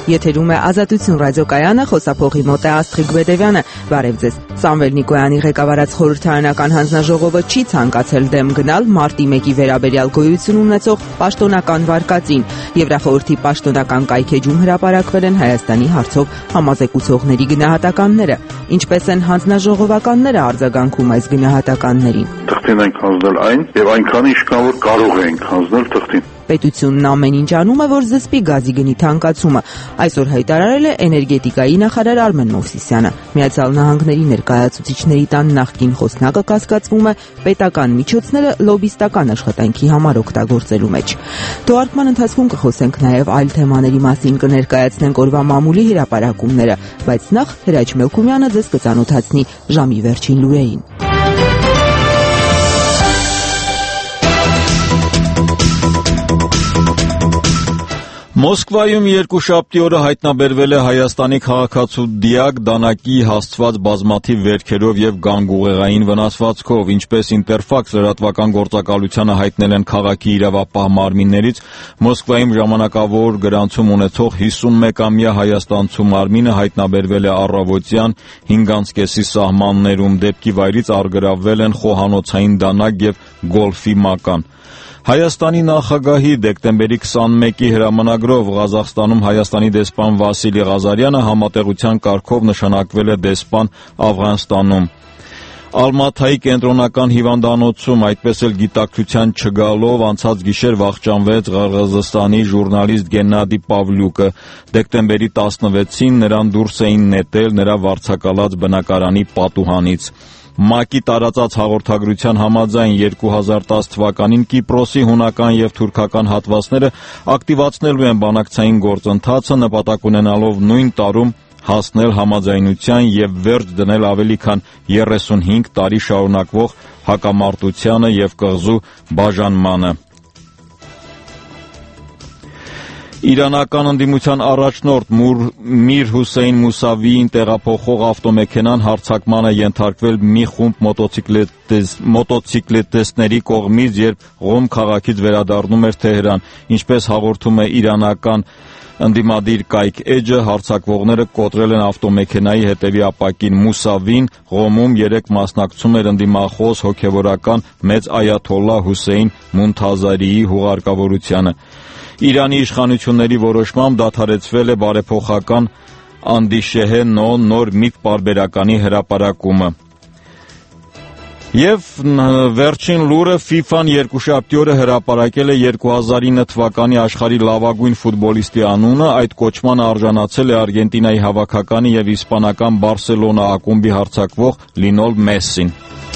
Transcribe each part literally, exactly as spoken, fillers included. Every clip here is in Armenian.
Եթերում է Ազատություն ռադիոկայանը, խոսափողի մոտ է Աստղիկ Բեդևյանը։ Բարև ձեզ։ Սամվել Նիկոյանի ղեկավարած խորհրդարանական հանձնաժողովը չի ցանկացել դեմ գնալ մարտի մեկի վերաբերյալ գոյություն ունեցող պաշտոնական վարկածին։ Եվրախորհրդի պաշտոնական կայքեջում հրապարակվել են Հայաստանի հարցով համազեկուցողների գնահատականները։ Ինչպես են հանձնաժողովականները արձագանքում այս գնահատականներին։ Թղթին ենք հանձնել այն եւ այնքան ինչքան որ կարող ենք հանձնել թղթին։ Պետությունն ամեն ինչ անում է, որ զսպի գազի գնի թանկացումը։ Այսօր հայտարարել է էներգետիկայի նախարար Արմեն Մովսիսյանը։ Միացյալ Նահանգների ներկայացուցիչների տան նախկին խոսնակը կասկածվում է պետական միջոցները լոբիստական աշխատանքի համար օգտագործելու մեջ։ Թողարկման ընթացքում կխոսենք նաև այլ թեմաների մասին, կներկայացնենք օրվա մամուլի հրապարակումները, բայց նախ Հրաչ Մելքումյանը ձեզ կծանոթացնի ժամի վերջին լուրերին։ Մոսկվայում երկուշաբթի օրը հայտնաբերվել է Հայաստանի քաղաքացու Դիակ Դանակի հասցված բազմաթիվ վերքերով եւ գանգուղեղային վնասվածքով, ինչպես Ինտերֆաքս լրատվական գործակալությանը հայտնել են քաղաքի իրավապահ մարմիններից, Մոսկվայում ժամանակավոր գրանցում ունեցող հիսունմեկամյա հայաստանցու մարմինը հայտնաբերվել է առավոտյան հինգանցկեսի սահմաններում, դեպքի վայրից առգրավվել են խոհանոցային դանակ եւ գոլֆի մական։ Հայաստանի նախագահի դեկտեմբերի քսանմեկի հրամանագրով Ղազախստանում Հայաստանի դեսպան Վասիլի Ղազարյանը համատեղության կարգով նշանակվել է դեսպան Աֆղանստանում։ Ալմաթայի կենտրոնական հիվանդանոցում, այդպես էլ գիտակցության չգալով, անցած գիշեր վախճանվեց Ղրղըզստանի ժուրնալիստ Գեննադի Պավլյուկը։ Դեկտեմբերի տասնվեցին նրան դուրս էին նետել նրա վարձակալած բնակարանի պատուհանից։ ՄԱԿ-ի տարածած հաղորդագրության համաձայն երկու հազար տաս թվականին Կիպրոսի հունական եւ թուրքական հատվածները ակտիվացնելու են բանակցային գործընթացը, նպատակ ունենալով նույն տարում հասնել համաձայնության եւ վերջ դնել ավելի քան երեսունհինգ տարի շարունակվող հակամարտությանը եւ կղզու բաժանմանը։ Իրանական ընդդիմության առաջնորդ Միր Հուսեյն Մուսավիին տեղափոխող ավտոմեքենան հարձակման է ենթարկվել մի խումբ մոտոցիկլետիստների կողմից, երբ Ղոմ քաղաքից վերադառնում էր Թեհրան։ Ինչպես հաղորդում է իրանական ընդդիմադիր կայք էջը, հարձակվողները կոտրել են ավտոմեքենայի հետևի ապակին։ Մուսավին Ղոմում երեք մասնակցում էր ընդդիմախոս հոգևորական մեծ այաթոլլա Հուսեյն Մունթազարիի հուղարկավորությանը։ Իրանի իշխանությունների որոշմամբ դադարեցվել է բարեփոխական Անդիշեհե նո նոր միգ պարբերականի հրապարակումը։ Եվ վերջին լուրը ֆիֆան երկուշաբթի օրը հրապարակել է երկու հազար ինը թվականի աշխարհի լավագույն ֆուտբոլիստի անունը, այդ կոչմանը արժանացել է Արգենտինայի հավաքականի եւ իսպանական Բարսելոնա ակումբի հարձակվող Լիոնել Մեսսին։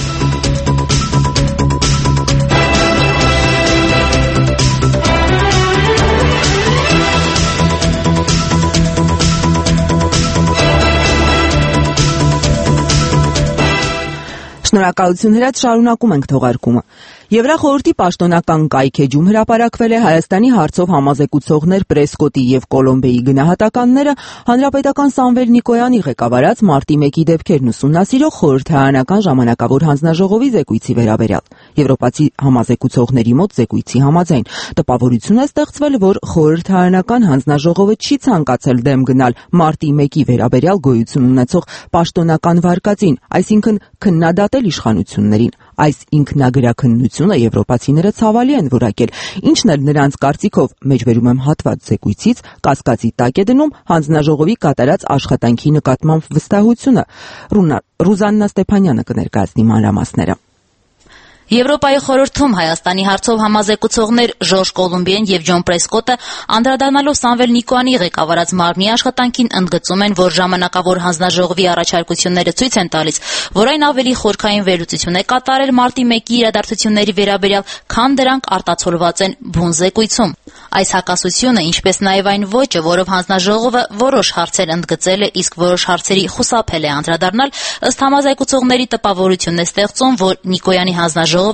Շնորհակալություն Հրաչ, շարունակում ենք թողարկումը։ Եվրախորհրդի պաշտոնական կայքեջում հրապարակվել է Հայաստանի հարցով համազեկուցողներ Պրեսկոտի եւ Կոլոմբիայի գնահատականները հանրապետական Սամվել Նիկոյանի ղեկավարած մարտի մեկի դեպքերն ուսումնասիրող խորհրդարանական ժամանակավոր հանձնաժողովի զեկույցի վերաբերյալ։ Եվրոպացի համազեկուցողների մոտ զեկույցի համաձայն տպավորություն է ստեղծվել, որ խորհրդարանական հանձնաժողովը չի ցանկացել դեմ գնալ մարտի մեկի վերաբերյալ գոյություն ունեցող պաշտոնական վարկածին, այսինքն քննադատել իշխանություններին։ Այս ինքնագրաքննությունը եվրոպացիները ցավալի են որակել, ինչն էլ նրանց կարծիքով, մեջբերում եմ հատված զեկույցից, կասկածի տակ է դնում հանձնաժողովի կատարած աշխատանքի նկատմամբ վստահությունը։ Ռուզաննա Ստեփանյանը կներկայացնի մանրամասները։ Եվրոպայի խորհրդում Հայաստանի հարցով համազեկուցողներ Ժորժ Կոլումբիեն եւ Ջոն Պրեսկոտը անդրադառնալով Սամվել Նիկոյանի ղեկավարած մարմնի աշխատանքին ընդգծում են, որ ժամանակավոր հանձնաժողովի առաջարկությունները ցույց են տալիս, որ այն ավելի խորքային վերլուծություն է կատարել մարտի մեկի իրադարձությունների վերաբերյալ, քան դրանք արտացոլված են բուն զեկույցում։ Այս հակասությունը, ինչպես նաեւ այն ոճը, որով հանձնաժողովը որոշ հարցեր ընդգծել է, իսկ որոշ հարցերի խուսափել է անդրադառնալ, ըստ համազեկուցողների տպավորություն է ստեղծում, որ Նիկոյանի հանձնաժողովը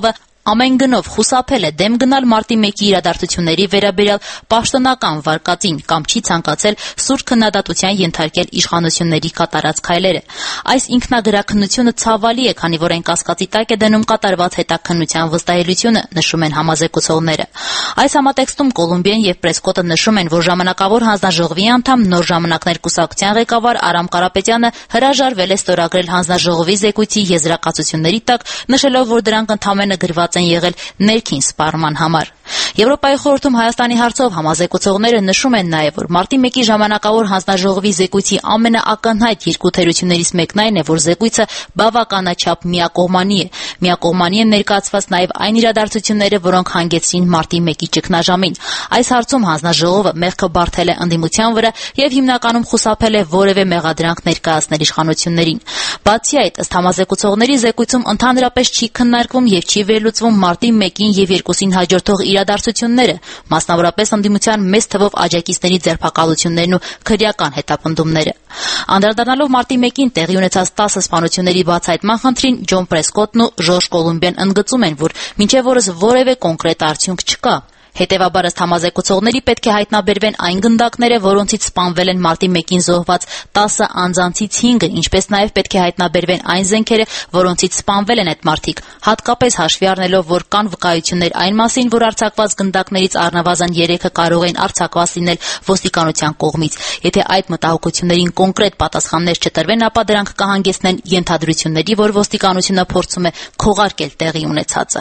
ամեն գնով խուսափել է դեմ գնալ մարտի մեկի իրադարձությունների վերաբերյալ պաշտոնական վարկածին կամ չի ցանկացել սուր քննադատության ենթարկել իշխանությունների կատարած քայլերը։ Այս ինքնագրաքննությունը ցավալի է, քանի որ այն կասկածի տակ է դնում կատարված հետաքննության վստահելիությունը, նշում են համազեկուցողները։ Այս համատեքստում Կոլումբիան եւ Պրեսկոտը նշում են, որ ժամանակավոր հանձնաժողովի անդամ նոր ժամանակներ կուսակցության ղեկավար Արամ Կարապետյանը հրաժարվել է ստորագրել հանձնաժողովի զեկույցի եզրակացությունների տակ, նշելով, որ դրանք ընդամենը գրված են եղել ներքին սպառման համար։ Եվրոպայի խորհրդում Հայաստանի հարցով համազեկուցողները նշում են նաև, որ մարտի մեկի ժամանակավոր հանձնաժողովի զեկույցի ամենաակնհայտ երկու թերություններից մեկն այն է, որ զեկույցը բավականաչափ միակողմանի է։ Միակողմանի են ներկայացված նաև այն իրադարձությունները, որոնք հանգեցրին մարտի մեկի ճգնաժամին։ Այս հարցում հանձնաժողովը մեղքը բարթել է ընդդիմության վրա եւ հիմնականում խուսափել է որևէ մեղադրանք ներկայացնել իշխանություններին։ Բացի այդ, ըստ համազեկուցողների, զեկույցում ընդհանրապես չի քննարկվում եւ չի վերլուծվում մարտի մեկին եւ երկուսին հաջորդող իրադարձությունները, մասնավորապես ընդդիմության մեծ թվով աջակիցների ձերբակալություններն ու քրեական հետապնդումները։ Անդրադառնալով մարտի մեկին տեղի ունեցած տասը սպանությունների բացահայտման խնդրին, Ջոն Պրեսկոտն ու Ժորժ Կոլումբիան ընդգծում են, որ մինչև օրս որևէ կոնկրետ արդյունք չկա։ Հետևաբար, ըստ համազեկուցողների, պետք է հայտնաբերվեն այն գնդակները, որոնցից սպանվել են մարտի մեկին զոհված տասը անձանցից հինգը, ինչպես նաև պետք է հայտնաբերվեն այն զենքերը, որոնցից սպանվել են այդ մարդիկ, հատկապես հաշվի առնելով, որ կան վկայություններ այն մասին, որ արձակված գնդակներից առնվազն երեքը կարող են արձակված լինել ոստիկանության կողմից։ Եթե այդ մտահոգություններին կոնկրետ պատասխաններ չտրվեն, ապա դրանք կհանգեցնեն ենթադրությունների, որ ոստիկանությունը փորձում է քողարկել տեղի ունեցածը։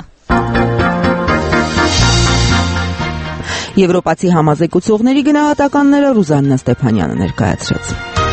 Եվրոպացի համազեկուցողների գնահատականները Ռուզաննա Ստեփանյանը ներկայացրեց։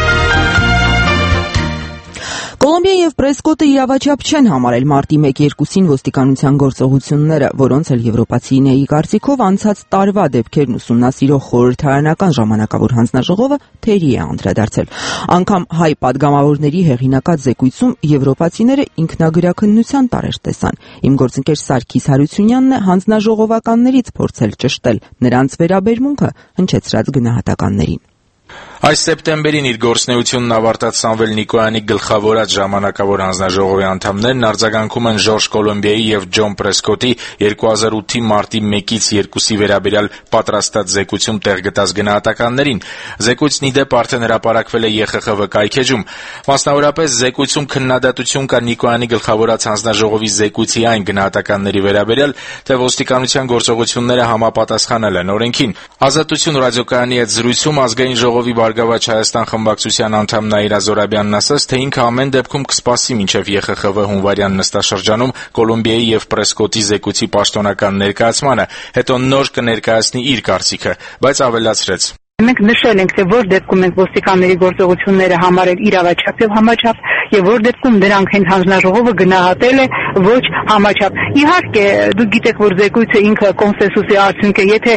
Կոլումբիան եւ Պրեսկոտը իրավաչափ չեն համարել մարտի մեկ-երկուսին ոստիկանության գործողությունները, որոնց էլ եվրոպացիների կարծիքով անցած տարվա դեպքերն ուսումնասիրող խորհրդարանական ժամանակավոր հանձնաժողովը թերի է անդրադարձել։ Անգամ հայ падգամավորների հեղինակած զեկույցում եվրոպացիները ինքնագրաքննության տարեր տեսան։ Իմ գործընկեր Սարգիս Հարությունյանն է հանձնաժողովականներից փորձել ճշտել նրանց վերաբերմունքը հնչեցրած գնահատականներին։ Այս սեպտեմբերին իր գործունեությունն ավարտած Սամվել Նիկոյանի գլխավորած ժամանակավոր հանձնաժողովի անդամներն արձագանքում են Ժորժ Կոլումբիայի եւ Ջոն Պրեսկոտի երկու հազար ութի մարտի մեկից երկուսի վերաբերյալ պատրաստած զեկույցում տեղ գտած գնահատականներին։ Զեկույցն ի դեպ արդեն հրապարակվել է Ե Խ Խ V կայքեջում։ Մասնավորապես զեկույցում քննադատություն կա Նիկոյանի գլխավորած հանձնաժողովի զեկույցի այն գնահատականների վերաբերյալ, թե ոստիկանության գործողությունները համապատասխանել են օրենքին։ Ազատություն ռադիոկայանի հետ զրույցում ազգային ժողովի Բարգավաճ Հայաստան խմբակցության անդամ Նաիրա Զորաբյանն ասաց, թե ինքը ամեն դեպքում կսպասի մինչև Ե Խ Խ V հունվարյան նստաշրջանում Կոլումբիայի եւ Պրեսկոտի զեկույցի պաշտոնական ներկայացմանը, հետո նոր կներկայացնի իր կարծիքը, բայց ավելացրեց. Մենք նշել ենք, թե որ դեպքում ենք ոստիկանների գործողությունները համարել իրավաչափ եւ համաչափ եւ որ դեպքում դրանք հենց հանձնաժողովը գնահատել է ոչ համաչափ։ Իհարկե, դուք գիտեք, որ զեկույցը ինքը կոնսենսուսի արդյունք է, եթե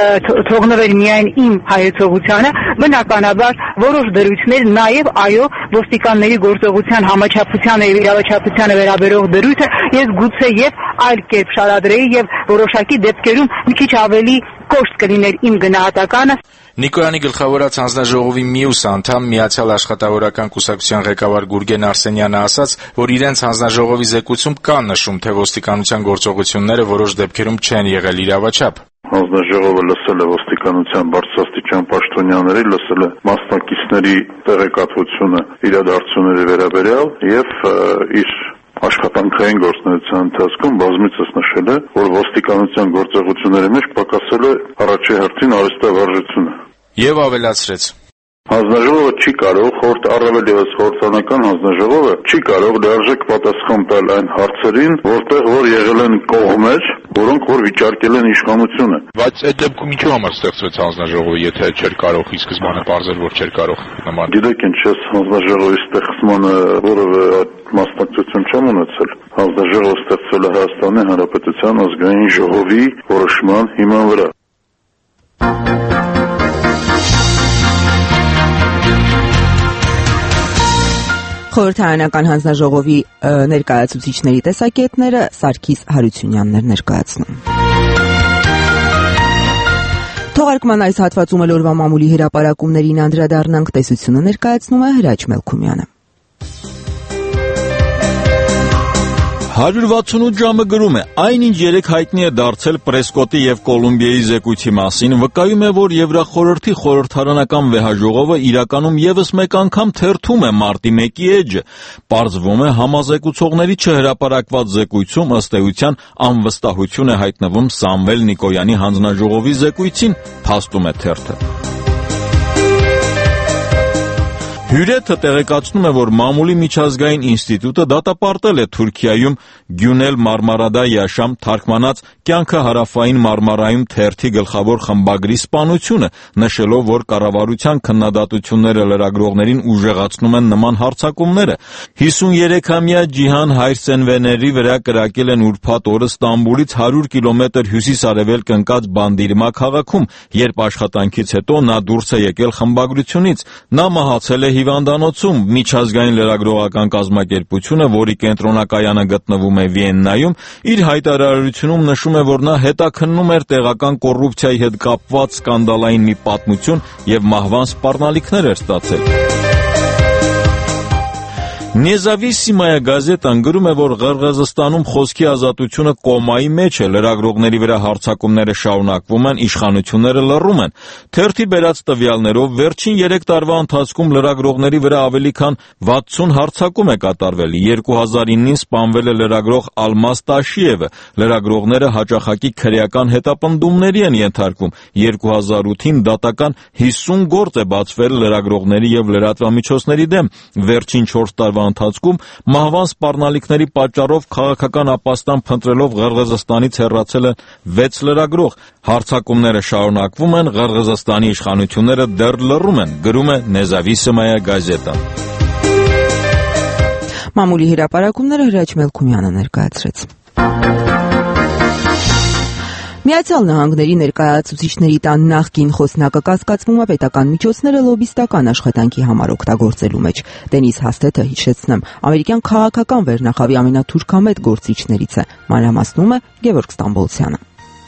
թողնվել միայն իմ հայեցողությանը, բնականաբար որոշ դրույթներ նաեւ այո ոստիկանների գործողության համաչափությանը եւ իրավաչափությանը վերաբերող դրույթը ես գուցե եւ այլ կերպ շարադրեի եւ որոշակի դեպքերում մի քիչ ավելի կոշտ կլիներ իմ գնահատականը։ Նիկոյանի գլխավորած հանձնաժողովի մյուս անդամ Միացյալ Աշխատավորական կուսակցության ղեկավար Գուրգեն Արսենյանը ասաց, որ իրենց հանձնաժողովի զեկույցում կա նշում, թե ոստիկանության գործողությունները որոշ դեպքերում չեն եղել իրավաչափ։ Հանձնաժողովը լսել է ոստիկանության բարձրաստիճան պաշտոնյաների, լսել է մասնակիցների տեղեկատվությունը իրադարձությունների վերաբերյալ եւ իր աշխատանքային գործունեության ընթացքում բազմիցս նշել է, որ ոստիկանության գործողությունների մեջ պակասել է առաջի հերթին արհեստավարժությունը։ Եվ ավելացրեց. Հանձնաժողովը չի կարող, խորհրդ առավել ևս խորհրդանական հանձնաժողովը չի կարող լիարժեք պատասխան տալ այն հարցերին, որտեղ որ եղել են կողմեր, որոնք որ վիճարկել են իշխանությունը։ Բայց այդ դեպքում ինչու համար ստեղծվեց հանձնաժողովը, եթե չէր կարող ի սկզբանե բարձր որ չէր կարող նման։ Գիտեք ինչ, ես հանձնաժողովի ստեղծմանը որևէ մասնակցություն չեմ ունեցել։ Հանձնաժողովը ստեղծվել է Հայաստանի Հանրապետության ազգային ժողովի որոշման հիման վրա։ Խորհրդարանական հանձնաժողովի ներկայացուցիչների տեսակետները Սարգիս Հարությունյանն էր ներկայացնում։ Թողարկման այս հատվածում էլ օրվա մամուլի հրապարակումներին անդրադառնանք, տեսությունը ներկայացնում է Հրաչ Մելքումյանը։ հարյուր վաթսունութ ժամը գրում է. այնինչ երեկ հայտնի է դարձել Պրեսկոտի եւ Կոլումբիայի զեկույցի մասին, վկայում է, որ Եվրախորհրդի խորհրդարանական վեհաժողովը իրականում եւս մեկ անգամ թերթում է մարտի մեկի էջը։ Պարզվում է, համազեկուցողների չհրապարակված զեկույցում ըստ էության անվստահություն է հայտնվում Սամվել Նիկոյանի հանձնաժողովի զեկույցին, փաստում է թերթը։ Հյուրեթը տեղեկացնում է, որ Մամուլի միջազգային ինստիտուտը դատապարտել է Թուրքիայում Գյունել Մարմարադա Յաշամ թարգմանած «Կյանքը հարավային Մարմարայում» թերթի գլխավոր խմբագրի սպանությունը, նշելով, որ կառավարության քննադատությունները լրագրողներին ուժեղացնում են նման հարձակումները։ հիսուներեքամյա Ջիհան Հայրսենվեների վրա կրակել են ուրբաթ օրը Ստամբուլից հարյուր կիլոմետր հյուսիս-արևելք ընկած Բանդիրմա քաղաքում, երբ աշխատանքից հետո նա դուրս է եկել խմբագրությունից։ Նա մահացել է հիվանդանոցում։ Միջազգային լրագրողական կազմակերպությունը, որի կենտրոնակայանը գտնվում է Վիեննայում, իր հայտարարությունում նշում է, որ նա հետաքննում էր տեղական կոռուպցիայի հետ կապված սկանդալային մի պատմություն եւ մահվան սպառնալիքներ էր ստացել։ Նեզավիսիմայա գազետան գրում է, որ Ղրղըզստանում խոսքի ազատությունը կոմայի մեջ է, լրագրողների վրա հարձակումները շարունակվում են, իշխանությունները լռում են։ Թերթի բերած տվյալներով վերջին երեք տարվա ընթացքում լրագրողների վրա ավելի քան վաթսուն հարձակում է կատարվել։ երկու հազար իննին սպանվել է լրագրող Ալմազ Տաշիևը։ Լրագրողները հաճախակի քրեական հետապնդումների են ենթարկվում։ երկու հազար ութին դատական հիսուն գործ է բացվել լրագրողների եւ լրատվամիջոցների դեմ։ Վերջին չորս տարվա ընթացքում մահվան սպառնալիքների պատճառով քաղաքական ապաստան փնտրելով Ղրղըզստանից հեռացել են վեց լրագրող։ Հարձակումները շարունակվում են, Ղրղըզստանի իշխանությունները դեռ լռում են, գրում է Նեզավիսիմայա գազետան։ Մամուլի հրապարակումները Հրաչ Մելքումյանը ներկայացրեց։ Միացյալ Նահանգների ներկայացուցիչների տան նախկին խոսնակը կասկածվում է պետական միջոցները լոբիստական աշխատանքի համար օգտագործելու մեջ։ Դենիս Հաստեթը, հիշեցնեմ, ամերիկյան քաղաքական վերնախավի ամենաթուրքամետ գործիչներից է, մանրամասնում է Գևորգ Ստամբոլցյանը։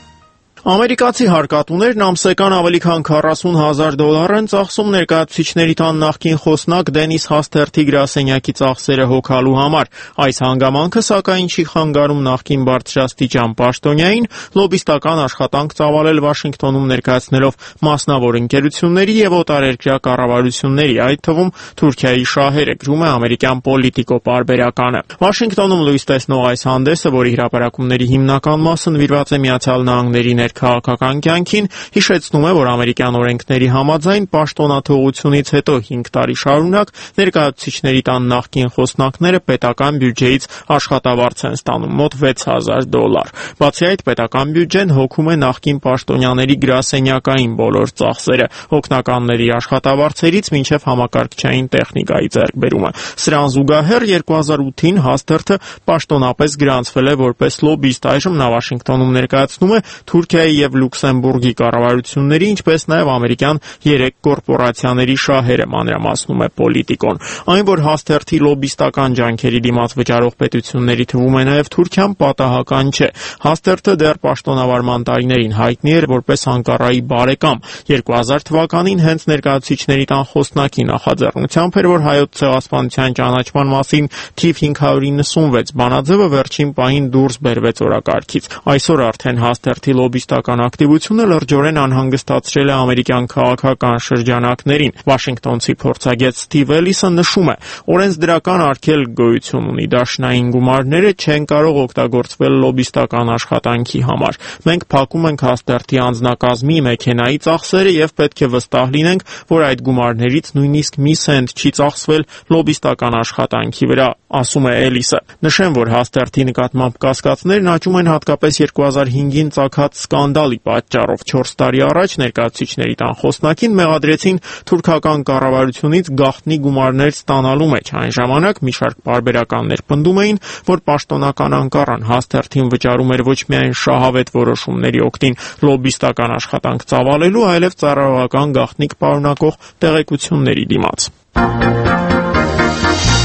Ամերիկացի հարկատուներն ամսական ավելի քան քառասուն հազար դոլար են ծախսում ներկայացուցիչների տան նախկին խոսնակ Դենիս Հաստերթի գրասենյակի ծախսերը հոգալու համար։ Այս հանգամանքը, սակայն, չի խանգարում նախկին բարձրաստիճան պաշտոնյային լոբիստական աշխատանք ծավալել Վաշինգտոնում ներկայացնելով մասնավոր ընկերությունների եւ օտարերկրյա կառավարությունների, այդ թվում Թուրքիայի շահերը, գրում է ամերիկյան Պոլիտիկո պարբերականը։ Վաշինգտոնում լույս տեսնող այս հանդեսը, որի հրապարակումների հիմնական մասը նվիրված է Միացյալ Նահանգների քաղաքական կյանքին, հիշեցնում է, որ ամերիկյան օրենքների համաձայն պաշտոնաթողությունից հետո հինգ տարի շարունակ ներկայացուցիչների տան նախկին խոսնակները պետական բյուջեից աշխատավարձ են ստանում մոտ վեց հազար դոլար։ Բացի այդ, պետական բյուջեն հոգում է նախկին պաշտոնյաների գրասենյակային բոլոր ծախսերը, օգնականների աշխատավարձերից մինչև համակարգչային տեխնիկայի ձեռքբերումը։ Սրան զուգահեռ երկու հազար ութին Հաստերթը պաշտոնապես գրանցվել է որպես լոբիստ։ Այժմ նա Վաշինգտոնում ներկայացնում է Թուրքիայի եւ Լյուքսեմբուրգի կառավարությունների, ինչպես նաեւ ամերիկյան երեք կորպորացիաների շահերը, մանրամասնում է Պոլիտիկոն։ Այն, որ Հաստերթի լոբիստական ջանքերի դիմաց վճարող պետությունների թվում է նաեւ Թուրքիան, պատահական չէ։ Հաստերթը դեռ պաշտոնավարման տարիներին հայտնի էր որպես Անկարայի բարեկամ։ երկու հազար թվականին հենց ներկայացուցիչների տան խոսնակի նախաձեռնությամբ էր, որ հայոց ցեղասպանության ճանաչման մասին թիվ հինգ հարյուր իննսունվեց բանաձևը վերջին պահին դուրս բերվեց օրակարգից։ Այսօր արդեն Հաստերթի լոբիստական ակտիվությունը լրջորեն անհանգստացրել է ամերիկյան քաղաքական շրջանակներին։ Վաշինգտոնցի փորձագետ Սթիվ Էլիսը նշում է, օրենսդրական արգելք գոյություն ունի, դաշնային գումարները չեն կարող օգտագործվել լոբիստական աշխատանքի համար։ Մենք փակում ենք Հաստերթի անձնակազմի, մեքենայի ծախսերը եւ պետք է վստահ լինենք, որ այդ գումարներից նույնիսկ մի սենտ չի ծախսվել լոբիստական աշխատանքի վրա, ասում է Էլիսը։ Նշեմ, որ Հաստերթի նկատմամբ կասկածներն աճում են հատկապես երկու հազար հինգին ծագած սկանդալի պատճառով։ չորս տարի առաջ ներկայացուցիչների տան խոսնակին մեղադրեցին թուրքական կառավարությունից գաղտնի գումարներ ստանալու մեջ։ Այն ժամանակ մի շարք պարբերականներ պնդում էին, որ պաշտոնական Անկարան Հաստերթին վճարում էր ոչ միայն շահավետ որոշումների օգտին լոբիստական աշխատանք ծավալելու, այլև ծառայողական գաղտնիք պարունակող տեղեկությունների դիմաց։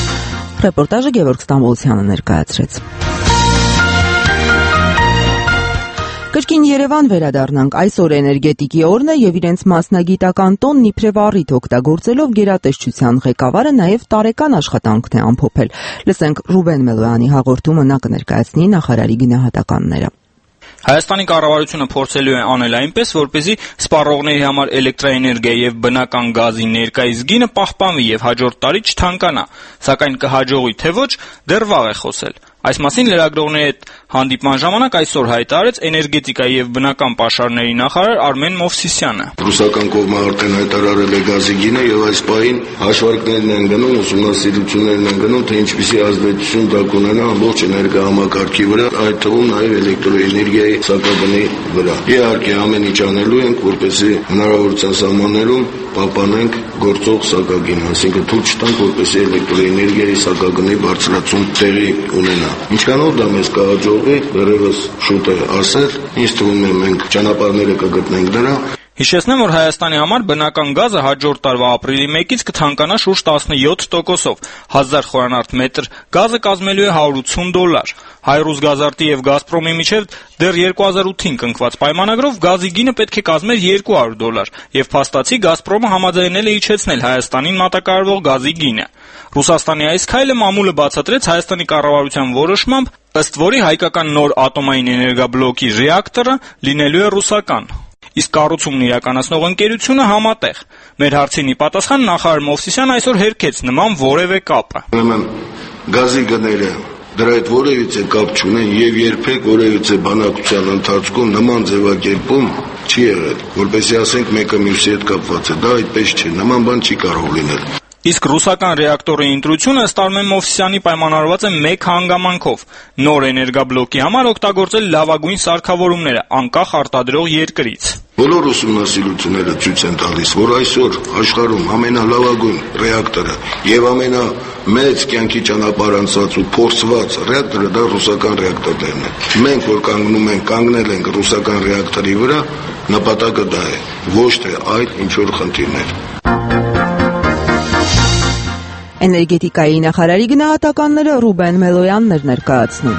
Ռեպորտաժը Գևորգ Ստամբոլցյանը ներկայացրեց։ Կրկին Երևան վերադառնանք։ Այսօր էներգետիկի օրն է եւ իրենց մասնագիտական տոնն իբրև առիթ օգտագործելով գերատեսչության ղեկավարը նաեւ տարեկան աշխատանքն է ամփոփել։ Լսենք Ռուբեն Մելոյանի հաղորդումը, նա կներկայացնի նախարարի գնահատականները։ Հայաստանի կառավարությունը փորձելու է անել այնպես, որպեսզի սպառողների համար էլեկտրաէներգիա եւ բնական գազի ներկայիս գինը պահպանվի եւ հաջորդ տարի չթանկանա, սակայն կհաջողի թե ոչ, դեռ վաղ է խոսել։ Այս մասին լրագրողների հետ հանդիպման ժամանակ այսօր հայտարարեց էներգետիկայի եւ բնական պաշարների նախարար Արմեն Մովսիսյանը։ Ռուսական կողմը արդեն հայտարարել է գազի գինը եւ այս պահին հաշվարկներն են գնում, ուսումնասիրություններն են գնում, թե ինչպիսի ազդեցություն դա կունենա ամբողջ էներգահամակարգի վրա, այդ թվում նաեւ էլեկտրոէներգիայի սակագնի վրա։ Իհարկե ամեն ինչ անելու ենք, որպեսզի հնարավորության սահմաններում պահպանենք գործող սակագինը, այսինքն թույլ չտանք, որպեսզի էլեկտրոէներգիայի սակագնի բարձրացում տեղի ունենա։ Ինչքանով դա մեզ կհաջողվի, դեռևս շուտ է ասել, ինձ թվում է մենք ճանապարհները կգտնենք դրա։ Հիշեցնեմ, որ Հայաստանի համար բնական գազը հաջորդ տարվա ապրիլի մեկից կթանկանա շուրջ տասնյոթ տոկոսով, հազար խորանարդ մետր գազը կազմելու է հարյուր ութսուն դոլար։ Հայրուսգազարտի եւ Գազպրոմի միջև դեռ երկու հազար ութին կնքված պայմանագրով գազի գինը պետք է կազմեր երկու հարյուր դոլար, եւ փաստացի Գազպրոմը համաձայնել է իջեցնել Հայաստանին մատակարարվող գազի գինը։ Ռուսաստանի այս քայլը մամուլը բացատրեց Հայաստանի կառավարության որոշմամբ, ըստ որի հայկական նոր ատոմային էներգաբլոկի ռեակտորը լինելու է ռուսական, իսկ կառուցումն իրականացնող ընկերությունը համատեղ։ Մեր հարցին ի պատասխան նախարար Մովսիսյանը այսօր հերքեց նման որևէ կապը։ Ուրեմն գազի գները դրա հետ որևիցե կապ չունեն եւ երբեք որևիցե բանակցության ընթացքում նման ձևակերպում չի եղել, որպեսզի ասենք մեկը մյուսի հետ կապված է, դա այդպես չէ, նման բան չի կարող լինել։ Իսկ ռուսական ռեակտորի ընտրությունը ըստ Արմեն Մովսիսյանի պայմանավորված է մեկ հանգամանքով՝ նոր էներգաբլոկի համար օգտագործել լավագույն սարքավորումները անկախ արտադրող երկրից։ Բոլոր ուսումնասիրությունները ցույց են տալիս, որ այսօր աշխարհում ամենալավագույն ռեակտորը եւ ամենամեծ կյանքի ճանապարհ անցած ու փորձված ռեակտորը դա ռուսական ռեակտորներն են։ Մենք որ կանգնում ենք, կանգնել ենք ռուսական ռեակտորի վրա, նպատակը դա է, ոչ թե այլ ինչ որ խնդիրներ։ Էներգետիկայի նախարարի գնահատականները Ռուբեն Մելոյանն էր ներկայացնում։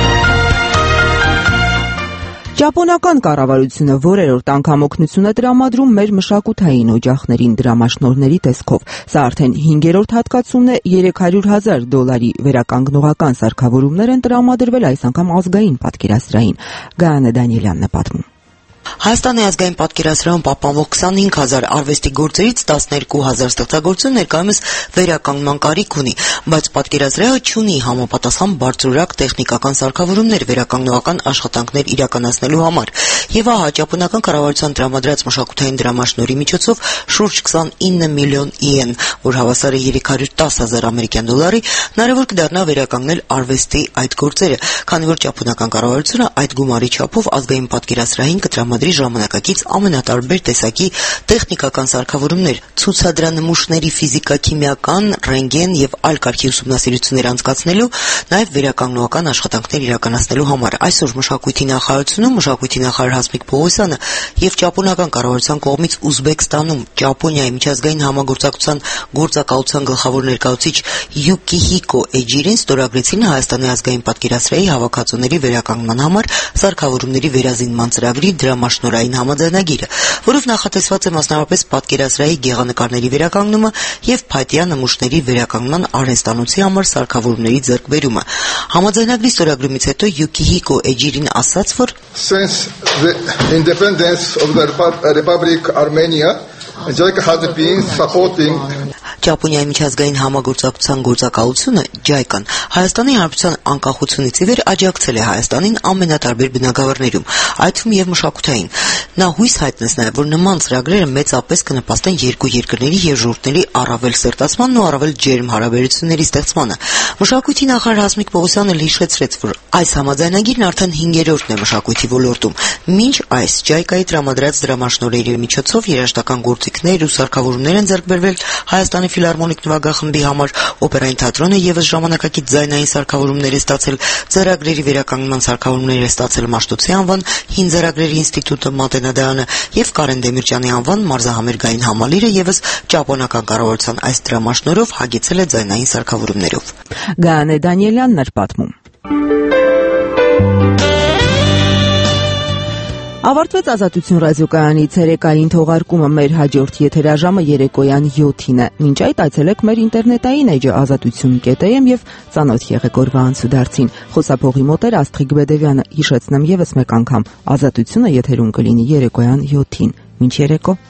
Ճապոնական կառավարությունը որերորդ անգամ օգնություն է տրամադրում մեր մշակութային օջախներին դրամաշնորհների տեսքով։ Սա արդեն հինգերորդ հատկացումն է, երեք հարյուր հազար դոլարի վերականգնողական սարքավորումներ են տրամադրվել այս անգամ ազգային պատկերասրահին։ Գայանե Դանիելյանն է պատմում։ Հայաստանի ազգային պատկերասրահում պահպանվող քսանհինգ հազար արվեստի գործերից տասներկու հազար ստեղծագործություն ներկայումս վերականգնման կարիք ունի, բայց պատկերասրահը չունի համապատասխան բարձրորակ տեխնիկական սարքավորումներ վերականգնողական աշխատանքներ իրականացնելու համար, եւ ահա ճապոնական կառավարության տրամադրած մշակութային դրամաշնորհի միջոցով շուրջ քսանինը միլիոն իեն, որ հավասար է երեք հարյուր տասը հազար ամերիկյան դոլարի, հնարավոր կդառնա վերականգնել արվեստի այդ գործերը, քանի որ ճապոնական կառավարությունը այդ գումարի չափով ազգային պատկերասրահին կտրամադրի ժամանակակից ամենատարբեր տեսակի տեխնիկական սարքավորումներ, ցուցադրանմուշների ֆիզիկա-քիմիական, ռենտգեն եւ այլ կարգի ուսումնասիրություններ անցկացնելու, նաեւ վերականգնողական աշխատանքներ իրականացնելու համար։ Այսօր մշակույթի նախարարությունում մշակույթի նախարար Հասմիկ Պողոսյանը եւ ճապոնական կառավարության կողմից Ուզբեկստանում Ճապոնիայի միջազգային համագործակցության գործակալության գլխավոր ներկայացուցիչ Յուկիհիկո Էջիրին ստորագրեցին Հայաստանի ազգային պատկերասրահի հավաքածուների վերականգնման համար սարքավորումների վերազինման ծրագրի դրամաշնորհային համաձայնագիրը, որով նախատեսված է մասնավորապես պատկերասրահի գեղանկարների վերականգնումը եւ փայտյա նմուշների վերականգնման արհեստանոցի համար սարքավորումների ձեռքբերումը։ Համաձայնագրի ստորագրումից հետո Յուկիհիկո Էջիրին ասաց, որ Since the independence of the Republic Armenia, JICA has been supporting Ճապոնիայի միջազգային համագործակցության գործակալությունը ջայկան Հայաստանի Հանրապետության անկախությունից ի վեր աջակցել է Հայաստանին ամենատարբեր բնագավառներում, այդ թվում եւ մշակութային։ Նա հույս հայտնեց նաեւ, որ նման ծրագրերը մեծապես կնպաստեն երկու երկրների եւ ժողովուրդների առավել սերտացմանն ու առավել ջերմ հարաբերությունների ստեղծմանը։ Մշակույթի նախարար Հասմիկ Պողոսյանը հիշեցրեց, որ այս համաձայնագիրն արդեն հինգերորդն է մշակույթի ոլորտում։ Մինչ այս ջայկայի տրամադրած դրամաշնորհերի միջոցով երաժշտական գործիքներ ու սարքավորումներ են ձեռք բերվել Հայաստանի Ֆիլհարմոնիկ նվագախմբի համար, օպերային թատրոնը եւս ժամանակակից ձայնային սարքավորումներ է ստացել, ձեռագրերի վերականգնման սարքավորումներ է ստացել Մաշտոցի անվան հին ձեռագրերի ինստիտուտը Մատենադարանը եւ Կարեն Դեմիրճյանի անվան մարզահամերգային համալիրը եւս ճապոնական կառավարության այս դրամաշնորհով հագեցել է ձայնային սարքավորումներով։ Գայանե Դանիելյանն էր պատմում։ Ավարտվեց Ազատություն ռադիոկայանի ցերեկային թողարկումը, մեր հաջորդ եթերաժամը երեկոյան յոթին է։ Մինչ այդ այցելեք մեր ինտերնետային էջը ազատություն կետ էյ էմ եւ ծանոթ եղեք օրվա անցուդարձին։ Խոսափողի մոտ էր Աստղիկ Բեդևյանը, հիշեցնեմ եւս մեկ անգամ, Ազատությունը եթերում կլինի երեկոյան յոթին։ Մինչ երեկո։